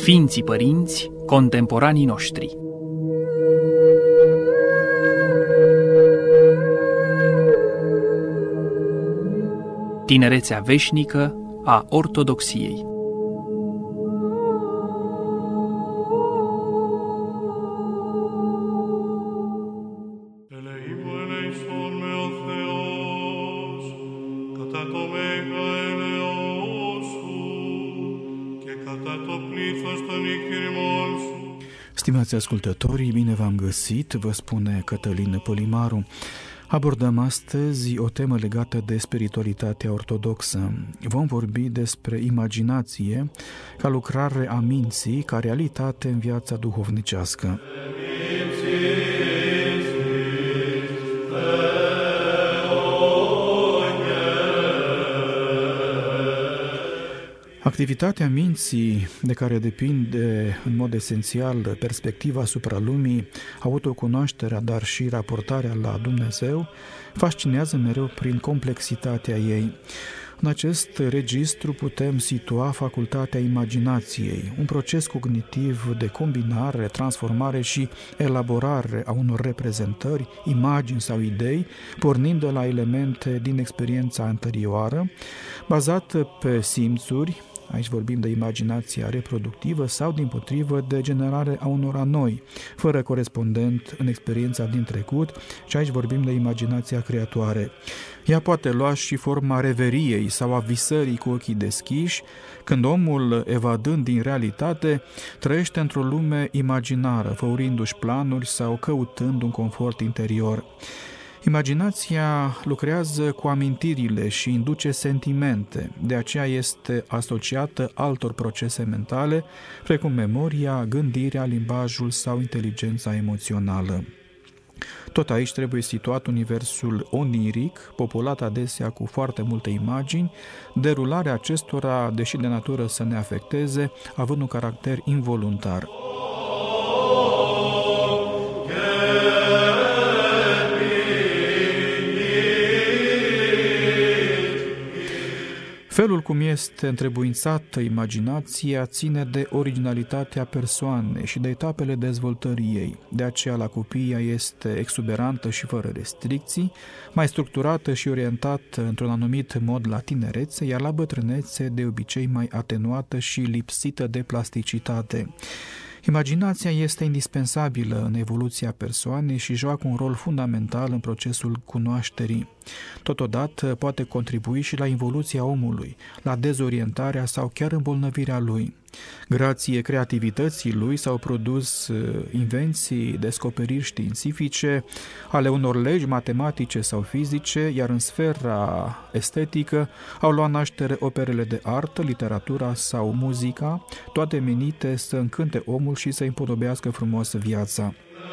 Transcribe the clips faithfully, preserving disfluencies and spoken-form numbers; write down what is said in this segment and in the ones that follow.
Sfinții părinți, contemporanii noștri. Tinerețea veșnică a ortodoxiei. Stimați ascultătorii, bine v-am găsit, vă spune Cătălin Polimaru. Abordăm astăzi o temă legată de spiritualitatea ortodoxă. Vom vorbi despre imaginație ca lucrare a minții, ca realitate în viața duhovnicească. Activitatea minții, de care depinde în mod esențial perspectiva asupra lumii, autocunoașterea, dar și raportarea la Dumnezeu, fascinează mereu prin complexitatea ei. În acest registru putem situa facultatea imaginației, un proces cognitiv de combinare, transformare și elaborare a unor reprezentări, imagini sau idei, pornind de la elemente din experiența anterioară, bazat pe simțuri. Aici vorbim de imaginația reproductivă sau, dimpotrivă, de generare a unora noi, fără corespondent în experiența din trecut, și aici vorbim de imaginația creatoare. Ea poate lua și forma reveriei sau a visării cu ochii deschiși, când omul, evadând din realitate, trăiește într-o lume imaginară, făurindu-și planuri sau căutând un confort interior. Imaginația lucrează cu amintirile și induce sentimente, de aceea este asociată altor procese mentale, precum memoria, gândirea, limbajul sau inteligența emoțională. Tot aici trebuie situat universul oniric, populat adesea cu foarte multe imagini, derularea acestora, deși de natură să ne afecteze, având un caracter involuntar. Felul cum este întrebuințată imaginația ține de originalitatea persoanei și de etapele dezvoltării ei. De aceea la copii ea este exuberantă și fără restricții, mai structurată și orientată într-un anumit mod la tinerețe, iar la bătrânețe de obicei mai atenuată și lipsită de plasticitate. Imaginația este indispensabilă în evoluția persoanei și joacă un rol fundamental în procesul cunoașterii. Totodată poate contribui și la involuția omului, la dezorientarea sau chiar îmbolnăvirea lui. Grație creativității lui s-au produs invenții, descoperiri științifice ale unor legi matematice sau fizice, iar în sfera estetică au luat naștere operele de artă, literatura sau muzica, toate menite să încânte omul și să împodobească frumos viața.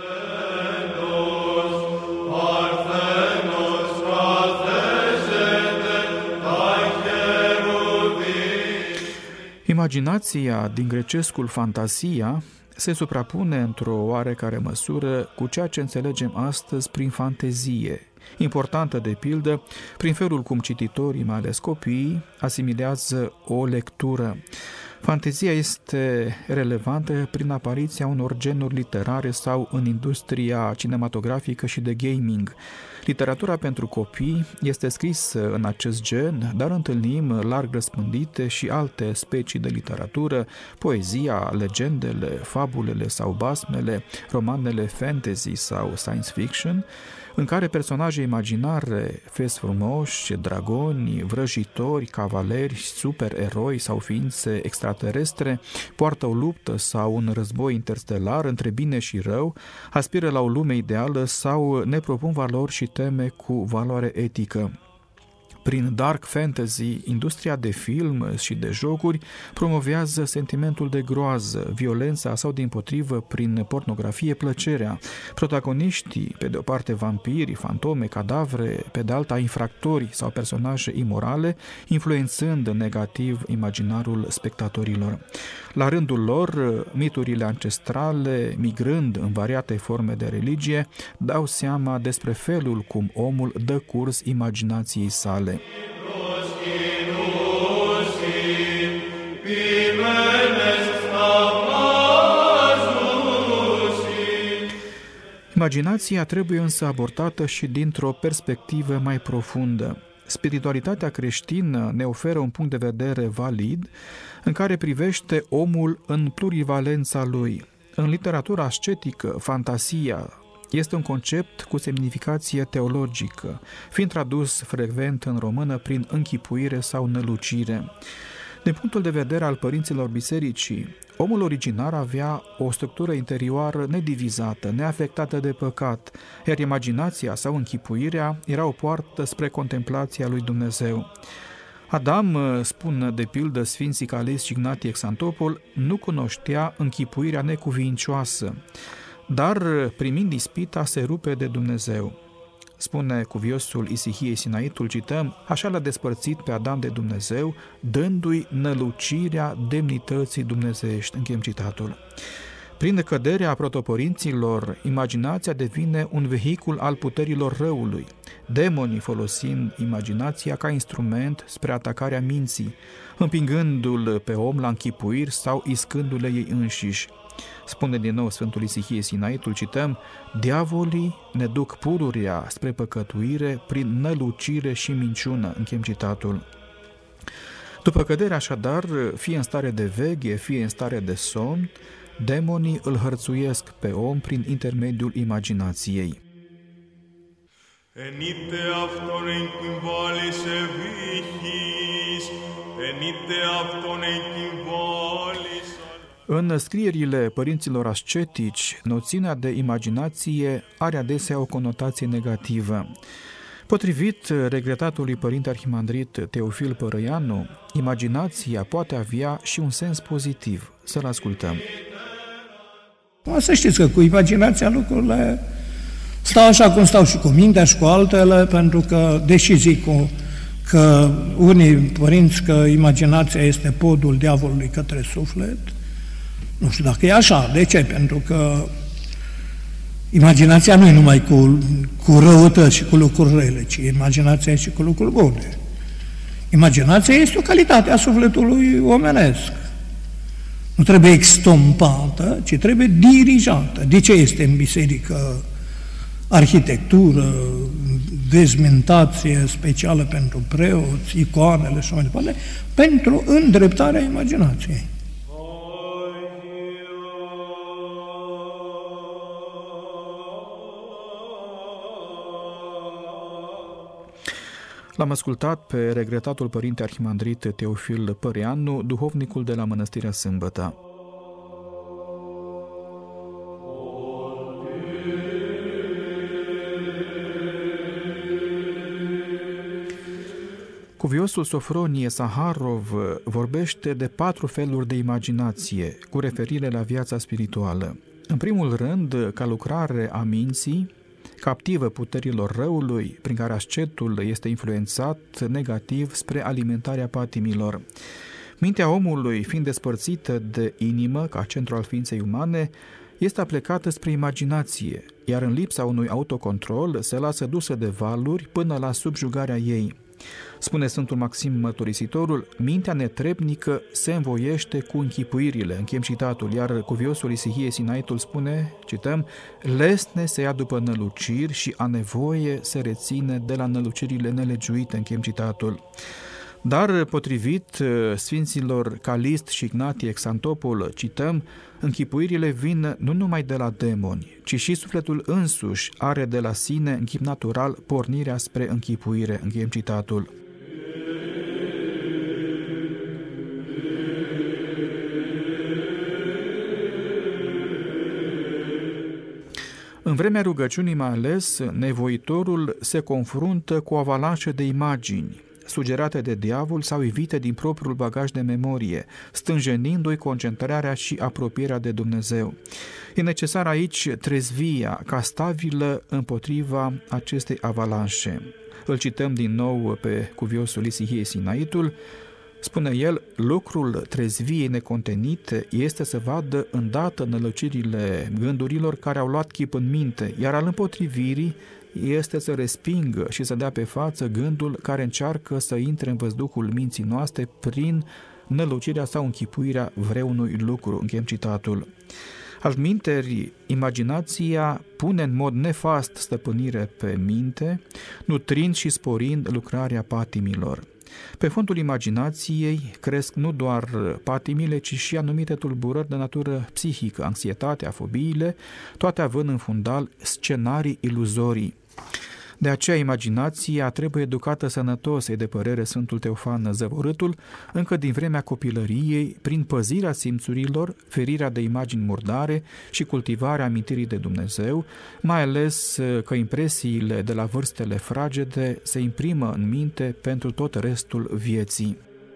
Imaginația, din grecescul fantasia, se suprapune într-o oarecare măsură cu ceea ce înțelegem astăzi prin fantezie, importantă de pildă prin felul cum cititorii, mai ales copiii, asimilează o lectură. Fantezia este relevantă prin apariția unor genuri literare sau în industria cinematografică și de gaming. Literatura pentru copii este scrisă în acest gen, dar întâlnim larg răspândite și alte specii de literatură, poezia, legendele, fabulele sau basmele, romanele fantasy sau science fiction, în care personaje imaginare, fezi frumoși, dragoni, vrăjitori, cavaleri, supereroi sau ființe extraterestre poartă o luptă sau un război interstelar între bine și rău, aspiră la o lume ideală sau ne propun valori și teme cu valoare etică. Prin dark fantasy, industria de film și de jocuri promovează sentimentul de groază, violența sau, dimpotrivă, prin pornografie, plăcerea. Protagoniștii, pe de o parte vampiri, fantome, cadavre, pe de alta infractori sau personaje imorale, influențând negativ imaginarul spectatorilor. La rândul lor, miturile ancestrale, migrând în variate forme de religie, dau seama despre felul cum omul dă curs imaginației sale. Amen. Imaginația trebuie însă abordată și dintr-o perspectivă mai profundă. Spiritualitatea creștină ne oferă un punct de vedere valid în care privește omul în plurivalența lui. În literatura ascetică, fantasia este un concept cu semnificație teologică, fiind tradus frecvent în română prin închipuire sau nălucire. Din punctul de vedere al părinților bisericii, omul originar avea o structură interioară nedivizată, neafectată de păcat, iar imaginația sau închipuirea era o poartă spre contemplația lui Dumnezeu. Adam, spun de pildă Sfinții Calist și Ignatie Xantopol, nu cunoștea închipuirea necuvincioasă, dar primind ispita se rupe de Dumnezeu. Spune cuviosul Isihiei Sinaitul, cităm, așa l-a despărțit pe Adam de Dumnezeu, dându-i nălucirea demnității dumnezeiești. Încheiem citatul. Prin căderea protoporinților, imaginația devine un vehicul al puterilor răului, demonii folosind imaginația ca instrument spre atacarea minții, împingându-l pe om la închipuiri sau iscându-le ei înșiși. Spune din nou Sfântul Isihie Sinaitul, cităm, diavolii ne duc pururea spre păcătuire prin nălucire și minciună. Încheiem citatul. După cădere așadar, fie în stare de veche, fie în stare de somn, demonii îl hărțuiesc pe om prin intermediul imaginației. Ενείτε αυτόν εν κυμβάλης ευήχης, ενείτε αυτόν εν κυμβάλης. În scrierile părinților ascetici, noțiunea de imaginație are adesea o conotație negativă. Potrivit regretatului părinte arhimandrit Teofil Părăianu, imaginația poate avea și un sens pozitiv. Să-l ascultăm. O să știți că cu imaginația lucrurile stau așa cum stau și cu mintea și cu altele, pentru că, deși zic cu, că unii părinți că imaginația este podul diavolului către suflet, nu știu dacă e așa. De ce? Pentru că imaginația nu e numai cu, cu răutăți și cu lucruri rele, ci imaginația e și cu lucruri bune. Imaginația este o calitate a sufletului omenesc. Nu trebuie extompată, ci trebuie dirijată. De ce este în biserică arhitectură, dezmentație specială pentru preoți, icoanele și mai departe? Pentru îndreptarea imaginației. L-am ascultat pe regretatul părinte arhimandrit Teofil Părăianu, duhovnicul de la Mănăstirea Sâmbăta. Cuviosul Sofronie Saharov vorbește de patru feluri de imaginație, cu referire la viața spirituală. În primul rând, ca lucrare a minții, captivă puterilor răului, prin care ascetul este influențat negativ spre alimentarea patimilor. Mintea omului, fiind despărțită de inimă, ca centru al ființei umane, este aplecată spre imaginație, iar în lipsa unui autocontrol se lasă dusă de valuri până la subjugarea ei. Spune Sfântul Maxim Mărturisitorul, mintea netrebnică se învoiește cu închipuirile, încheiem citatul, iar cuviosul Isihie Sinaitul spune, cităm, lesne se ia după năluciri și a nevoie se reține de la nălucirile nelegiuite, încheiem citatul. Dar, potrivit Sfinților Calist și Ignatie Xantopol, cităm, închipuirile vin nu numai de la demoni, ci și sufletul însuși are de la sine, în chip natural, pornirea spre închipuire, încheiem citatul. În vremea rugăciunii mai ales, nevoitorul se confruntă cu o avalanșă de imagini, sugerate de diavol sau evite din propriul bagaj de memorie, stânjenindu-i concentrarea și apropierea de Dumnezeu. E necesar aici trezvia, ca stabilă împotriva acestei avalanșe. Îl cităm din nou pe cuviosul Isihie Sinaitul. Spune el, lucrul trezviei necontenite este să vadă îndată nălucirile gândurilor care au luat chip în minte, iar al împotrivirii este să respingă și să dea pe față gândul care încearcă să intre în văzduhul minții noastre prin nălucirea sau închipuirea vreunui lucru. Încheiem citatul. Altminteri, imaginația pune în mod nefast stăpânire pe minte, nutrind și sporind lucrarea patimilor. Pe fondul imaginației cresc nu doar patimile, ci și anumite tulburări de natură psihică, anxietatea, fobiile, toate având în fundal scenarii iluzorii. De aceea imaginația trebuie educată sănătos, e de părere Sfântul Teofan Zăvorâtul, încă din vremea copilăriei, prin păzirea simțurilor, ferirea de imagini murdare și cultivarea amintirii de Dumnezeu, mai ales că impresiile de la vârstele fragede se imprimă în minte pentru tot restul vieții.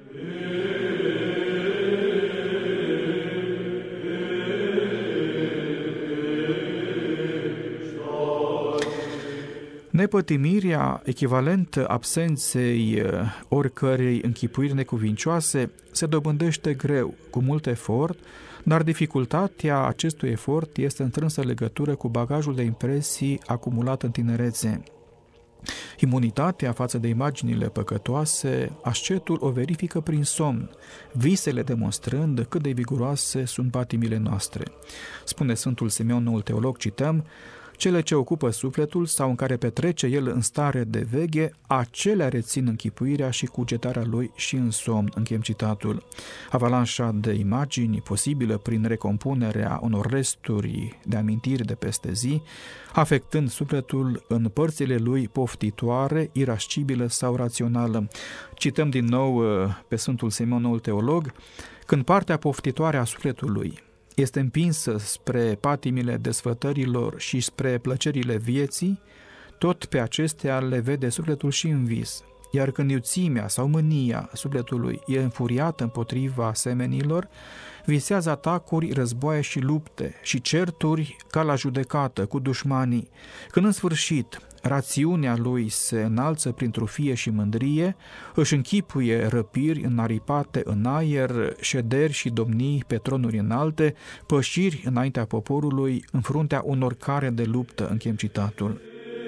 Nepătimirea, echivalent absenței oricărei închipuiri necuvincioase, se dobândește greu, cu mult efort, dar dificultatea acestui efort este în strânsă legătură cu bagajul de impresii acumulat în tinerețe. Imunitatea față de imaginile păcătoase, ascetul o verifică prin somn, visele demonstrând cât de viguroase sunt patimile noastre. Spune Sfântul Simeon, noul teolog, cităm: cele ce ocupă sufletul sau în care petrece el în stare de veche, acelea rețin închipuirea și cugetarea lui și în somn. Încheiem citatul. Avalanșa de imagini posibilă prin recompunerea unor resturi de amintiri de peste zi, afectând sufletul în părțile lui poftitoare, irascibilă sau rațională. Cităm din nou pe Sfântul Simeon, noul teolog: când partea poftitoare a sufletului este împinsă spre patimile desfătărilor și spre plăcerile vieții, tot pe acestea le vede sufletul și în vis. Iar când iuțimea sau mânia sufletului e înfuriată împotriva semenilor, visează atacuri, războaie și lupte și certuri ca la judecată cu dușmanii. Când în sfârșit rațiunea lui se înalță prin trufie și mândrie, își închipuie răpiri înaripate în aer, șederi și domnii pe tronuri înalte, pășiri înaintea poporului, în fruntea unor care de luptă. Încheiem citatul.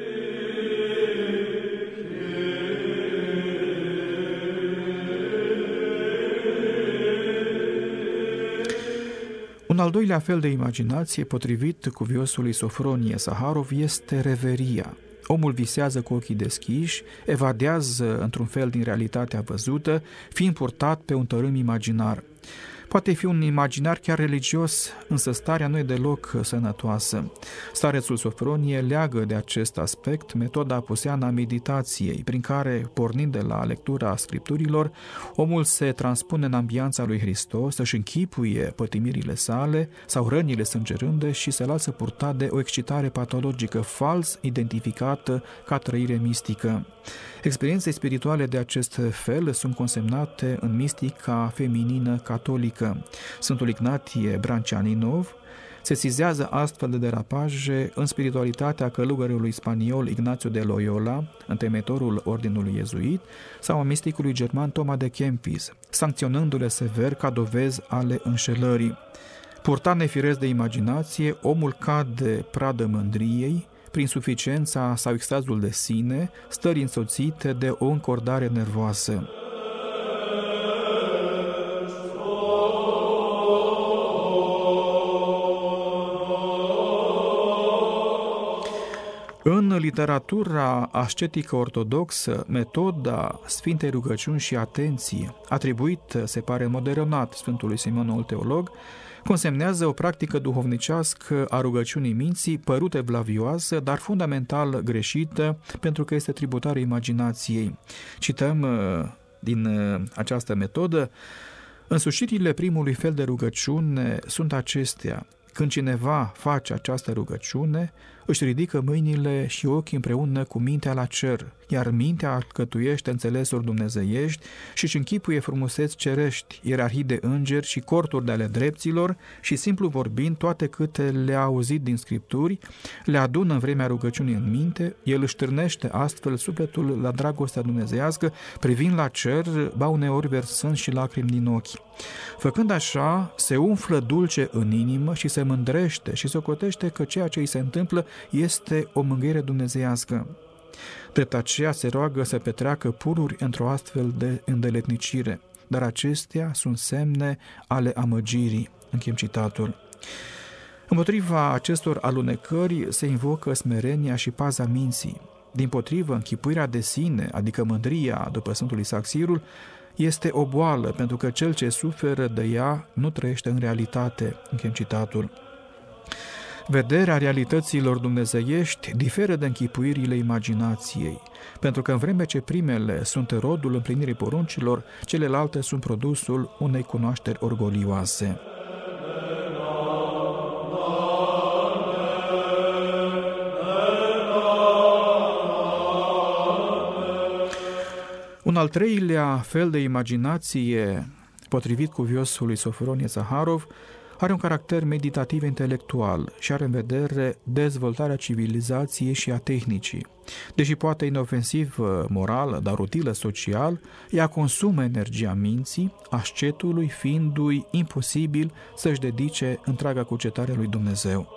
Un al doilea fel de imaginație, potrivit cuviosului Sofronie Saharov, este reveria. Omul visează cu ochii deschiși, evadează într-un fel din realitatea văzută, fiind purtat pe un tărâm imaginar. Poate fi un imaginar chiar religios, însă starea nu e deloc sănătoasă. Starețul Sofronie leagă de acest aspect metoda apuseană a meditației, prin care, pornind de la lectura scripturilor, omul se transpune în ambianța lui Hristos, își închipuie pătimirile sale sau rănile sângerânde și se lasă purta de o excitare patologică fals identificată ca trăire mistică. Experiențe spirituale de acest fel sunt consemnate în mistica feminină catolică. Sfântul Ignatie Brancianinov sesizează astfel de derapaje în spiritualitatea călugărului spaniol Ignacio de Loyola, întemeitorul ordinului iezuit, sau a misticului german Toma de Kempis, sancționându-le sever ca dovezi ale înșelării. Purtat nefiresc de imaginație, omul cade pradă mândriei, prin suficiența sau extazul de sine, stări însoțite de o încordare nervoasă. În literatura ascetică ortodoxă, metoda Sfintei Rugăciuni și Atenție, atribuită, se pare moderonat, Sfântului Simeon, noul teolog, consemnează o practică duhovnicească a rugăciunii minții, părute blavioasă, dar fundamental greșită, pentru că este tributară imaginației. Cităm din această metodă: însușirile primului fel de rugăciune sunt acestea: când cineva face această rugăciune, își ridică mâinile și ochii împreună cu mintea la cer, iar mintea alcătuiește înțelesuri dumnezeiești și își închipuie frumuseți cerești, ierarhii de îngeri și corturi de ale drepților și, simplu vorbind, toate câte le-a auzit din Scripturi, le adună în vremea rugăciunii în minte, el își târnește astfel sufletul la dragostea dumnezeiască, privind la cer, ba uneori versând și lacrimi din ochi. Făcând așa, se umflă dulce în inimă și se mândrește și socotește că ceea ce îi se întâmplă este o mângâiere dumnezeiască. Drept aceea se roagă să petreacă pururi într-o astfel de îndeletnicire, dar acestea sunt semne ale amăgirii. Încheiem citatul. Împotriva acestor alunecări se invocă smerenia și paza minții. Dimpotrivă, închipuirea de sine, adică mândria, după Sfântul Isaac Sirul, este o boală, pentru că cel ce suferă de ea nu trăiește în realitate. Închem citatul. Vederea realităților dumnezeiești diferă de închipuirile imaginației, pentru că în vreme ce primele sunt rodul împlinirii poruncilor, celelalte sunt produsul unei cunoașteri orgolioase. Un al treilea fel de imaginație, potrivit cuviosului Sofronie Zaharov, are un caracter meditativ-intelectual și are în vedere dezvoltarea civilizației și a tehnicii. Deși poate inofensiv moral, dar utilă social, ea consumă energia minții, ascetului fiindu-i imposibil să-și dedice întreaga cugetare lui Dumnezeu.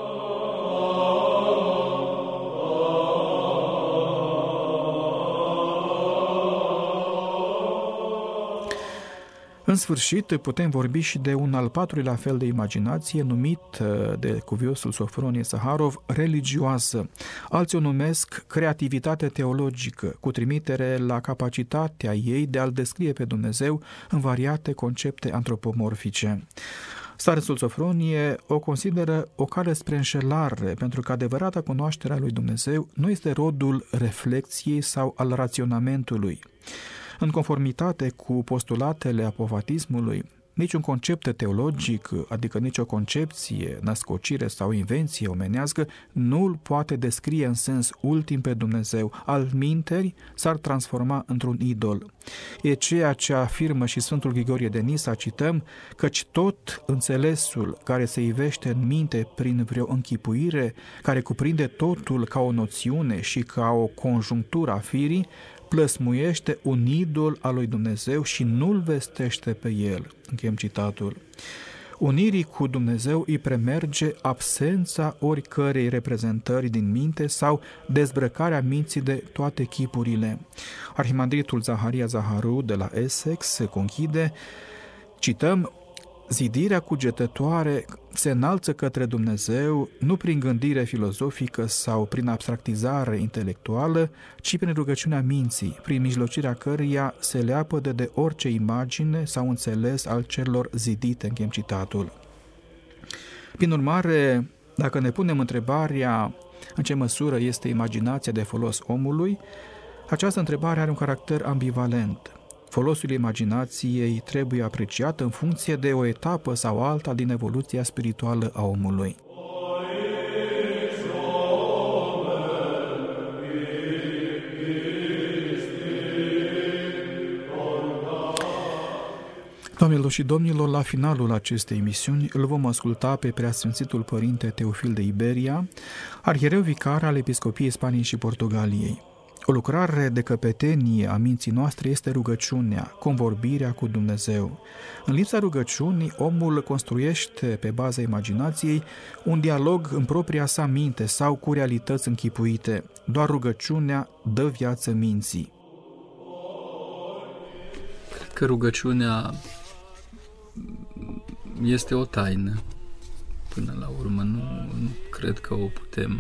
În sfârșit, putem vorbi și de un al patrulea fel de imaginație, numit de cuviosul Sofronie Zaharov religioasă. Alții o numesc creativitate teologică, cu trimitere la capacitatea ei de a-L descrie pe Dumnezeu în variate concepte antropomorfice. Starețul Sofronie o consideră o cale spre înșelare, pentru că adevărata cunoaștere a lui Dumnezeu nu este rodul reflexiei sau al raționamentului. În conformitate cu postulatele apofatismului, niciun concept teologic, adică nicio concepție, născocire sau invenție omenească, nu îl poate descrie în sens ultim pe Dumnezeu, altminteri s-ar transforma într-un idol. E ceea ce afirmă și Sfântul Grigorie de Nisa, cităm, căci tot înțelesul care se ivește în minte prin vreo închipuire, care cuprinde totul ca o noțiune și ca o conjunctură a firii, plăsmuiește un idol al lui Dumnezeu și nu-l vestește pe el. Încheiem citatul. Unirii cu Dumnezeu îi premerge absența oricărei reprezentări din minte sau dezbrăcarea minții de toate chipurile. Arhimandritul Zaharia Zaharu de la Essex se conchide, cităm, zidirea cugetătoare se înalță către Dumnezeu nu prin gândire filozofică sau prin abstractizare intelectuală, ci prin rugăciunea minții, prin mijlocirea căreia se leapădă de orice imagine sau înțeles al celor zidite, închem citatul. Prin urmare, dacă ne punem întrebarea în ce măsură este imaginația de folos omului, această întrebare are un caracter ambivalent. Folosul imaginației trebuie apreciat în funcție de o etapă sau alta din evoluția spirituală a omului. Doamnelor și domnilor, la finalul acestei emisiuni îl vom asculta pe Preasfințitul Părinte Teofil de Iberia, arhiereu vicar al Episcopiei Spaniei și Portugaliei. O lucrare de căpetenie a minții noastre este rugăciunea, convorbirea cu Dumnezeu. În lipsa rugăciunii, omul construiește pe baza imaginației un dialog în propria sa minte sau cu realități închipuite. Doar rugăciunea dă viață minții. Cred că rugăciunea este o taină. Până la urmă, nu, nu cred că o putem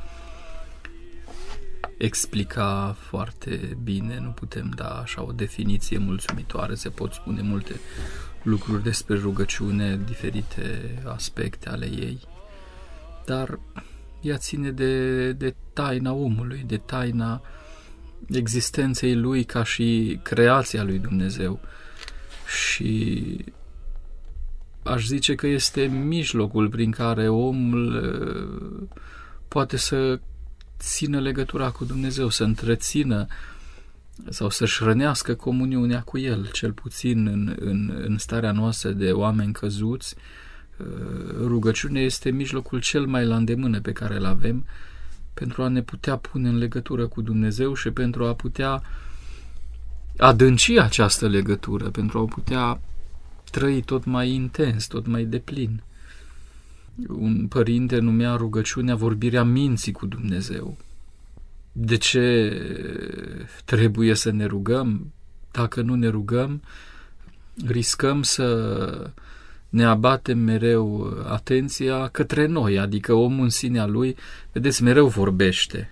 explica foarte bine, nu putem da așa o definiție mulțumitoare, se pot spune multe lucruri despre rugăciune, diferite aspecte ale ei, dar ea ține de, de taina omului, de taina existenței lui ca și creația lui Dumnezeu și aș zice că este mijlocul prin care omul poate să țină legătura cu Dumnezeu, să întrețină sau să-și rănească comuniunea cu El, cel puțin în, în, în starea noastră de oameni căzuți. Rugăciunea este mijlocul cel mai la îndemână pe care îl avem pentru a ne putea pune în legătură cu Dumnezeu și pentru a putea adânci această legătură, pentru a putea trăi tot mai intens, tot mai deplin. Un părinte numea rugăciunea vorbirea minții cu Dumnezeu. De ce trebuie să ne rugăm? Dacă nu ne rugăm, riscăm să ne abatem mereu atenția către noi, adică omul în sinea lui, vedeți, mereu vorbește,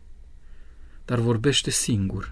dar vorbește singur.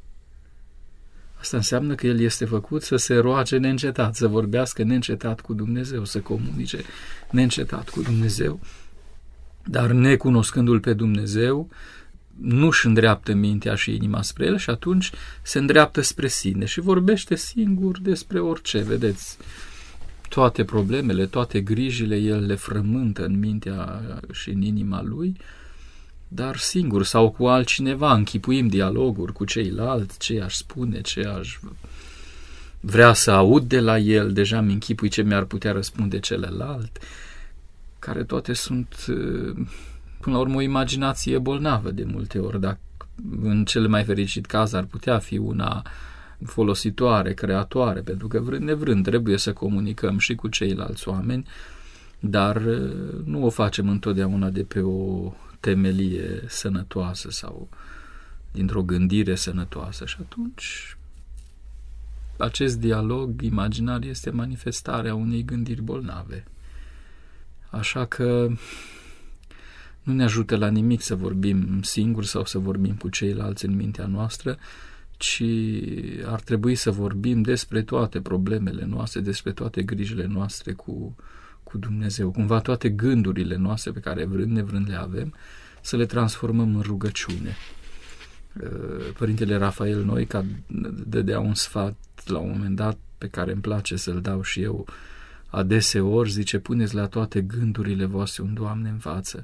Asta înseamnă că el este făcut să se roage neîncetat, să vorbească neîncetat cu Dumnezeu, să comunice neîncetat cu Dumnezeu, dar necunoscându-L pe Dumnezeu, nu-și îndreaptă mintea și inima spre El și atunci se îndreaptă spre sine și vorbește singur despre orice, vedeți. Toate problemele, toate grijile, el le frământă în mintea și în inima lui, dar singur sau cu altcineva, închipuim dialoguri cu ceilalți, ce aș spune, ce aș vrea să aud de la el, deja mi închipui ce mi-ar putea răspunde celălalt, care toate sunt, până la urmă, o imaginație bolnavă de multe ori, dacă în cel mai fericit caz ar putea fi una folositoare, creatoare, pentru că vrând nevrând trebuie să comunicăm și cu ceilalți oameni, dar nu o facem întotdeauna de pe o temelie sănătoasă sau dintr-o gândire sănătoasă și atunci acest dialog imaginar este manifestarea unei gândiri bolnave. Așa că nu ne ajută la nimic să vorbim singuri sau să vorbim cu ceilalți în mintea noastră, ci ar trebui să vorbim despre toate problemele noastre, despre toate grijile noastre cu, cu Dumnezeu. Cumva toate gândurile noastre pe care vrând nevrând le avem, să le transformăm în rugăciune. Părintele Rafael Noica dădea un sfat la un moment dat pe care îmi place să-l dau și eu adeseori, zice, puneți la toate gândurile voastre un Doamne în față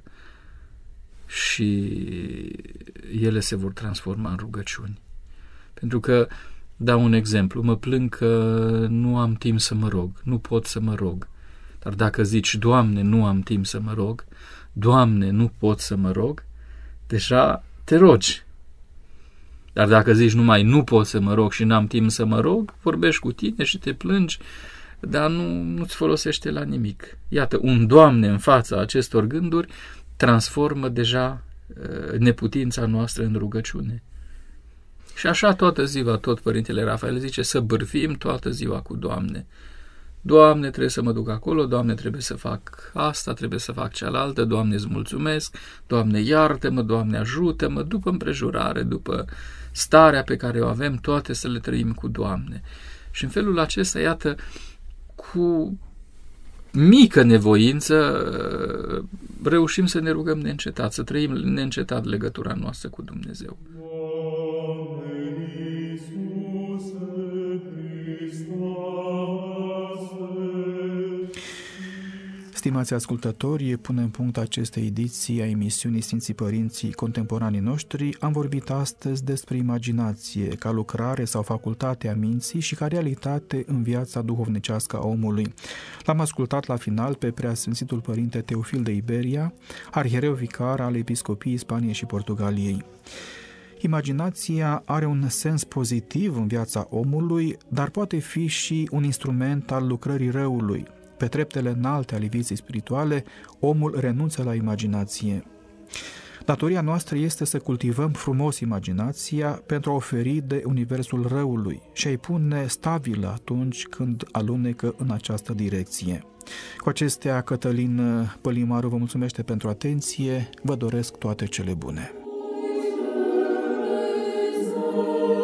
și ele se vor transforma în rugăciuni. Pentru că, dau un exemplu, mă plâng că nu am timp să mă rog, nu pot să mă rog. Dar dacă zici, Doamne, nu am timp să mă rog, Doamne, nu pot să mă rog, deja te rogi. Dar dacă zici numai nu pot să mă rog și n-am timp să mă rog, vorbești cu tine și te plângi, dar nu, nu-ți folosește la nimic. Iată, un Doamne în fața acestor gânduri transformă deja uh, neputința noastră în rugăciune. Și așa toată ziua, tot Părintele Rafael zice, să bârfim toată ziua cu Doamne. Doamne, trebuie să mă duc acolo, Doamne, trebuie să fac asta, trebuie să fac cealaltă, Doamne, îți mulțumesc, Doamne, iartă-mă, Doamne, ajută-mă, după împrejurare, după starea pe care o avem, toate să le trăim cu Doamne. Și în felul acesta, iată, cu mică nevoință, reușim să ne rugăm neîncetat, să trăim neîncetat legătura noastră cu Dumnezeu. Stimați ascultători, punem punct acestei ediții a emisiunii Sfinții Părinții Contemporanii Noștri. Am vorbit astăzi despre imaginație, ca lucrare sau facultate a minții și ca realitate în viața duhovnicească a omului. L-am ascultat la final pe Preasfințitul Părinte Teofil de Iberia, arhiereu vicar al Episcopiei Spaniei și Portugaliei. Imaginația are un sens pozitiv în viața omului, dar poate fi și un instrument al lucrării răului. Pe treptele înalte ale vieții spirituale, omul renunță la imaginație. Datoria noastră este să cultivăm frumos imaginația pentru a oferi de universul răului și a-i pune stabilă atunci când alunecă în această direcție. Cu acestea, Cătălin Pălimaru vă mulțumește pentru atenție, vă doresc toate cele bune.